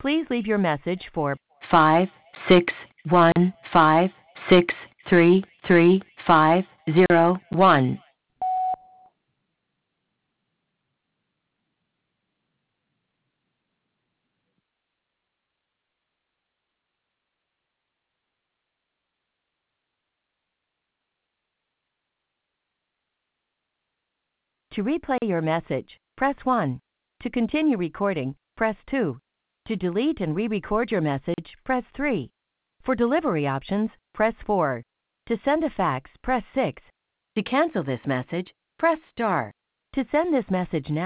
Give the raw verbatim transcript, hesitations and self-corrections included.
Please leave your message for five six one five six three three five zero one. To replay your message, press one. To continue recording, press two. To delete and re-record your message, press three. For delivery options, press four. To send a fax, press six. To cancel this message, press star. To send this message now,